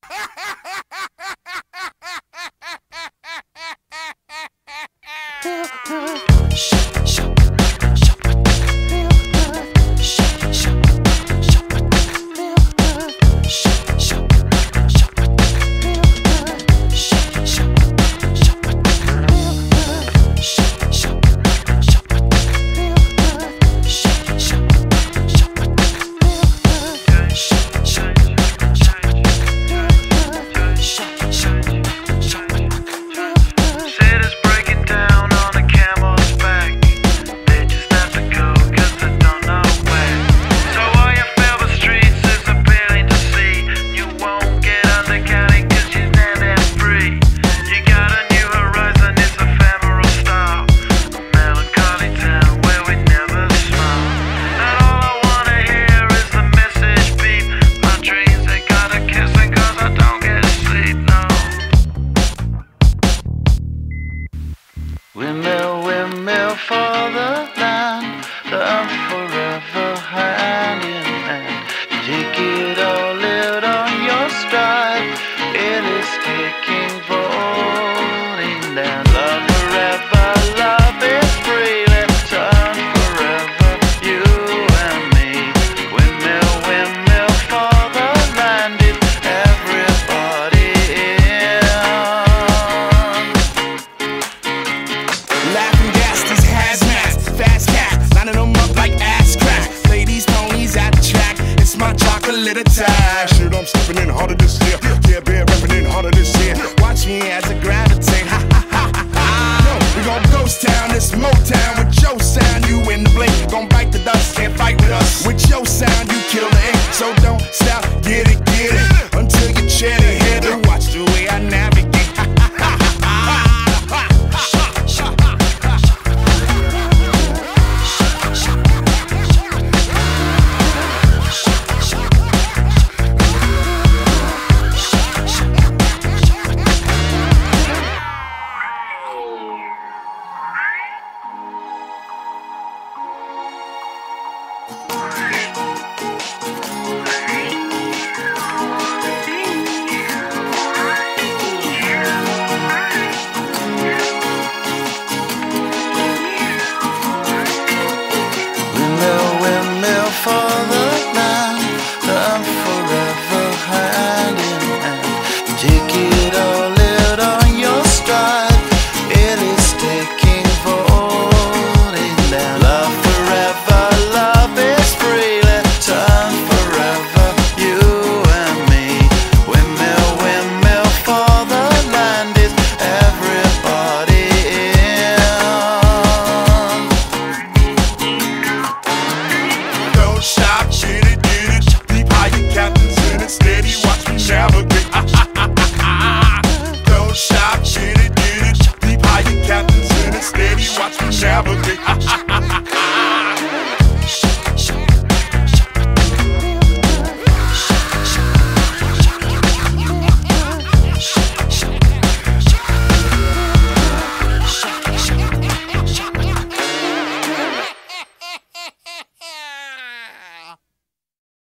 Windmill, windmill for the land, love forever hand in hand. Take it all, live on your stride. It is kicking, falling down. Love forever, love is free. Let's turn forever, you and me. Windmill, windmill for the land, is everybody in. Laughing gas, these hazmats, fast cats, lining them up like ass crack. Ladies, ponies at the track, it's my chocolate attack. Shit, I'm stepping in harder this year. Yeah, been rapping in harder this year. Watch me as I gravitate, ha ha ha ha ha. Yo, we gon' ghost town, this Motown with your sound. You in the blink, gon' bite the dust, can't fight with us. With your sound, you kill the ink, so don't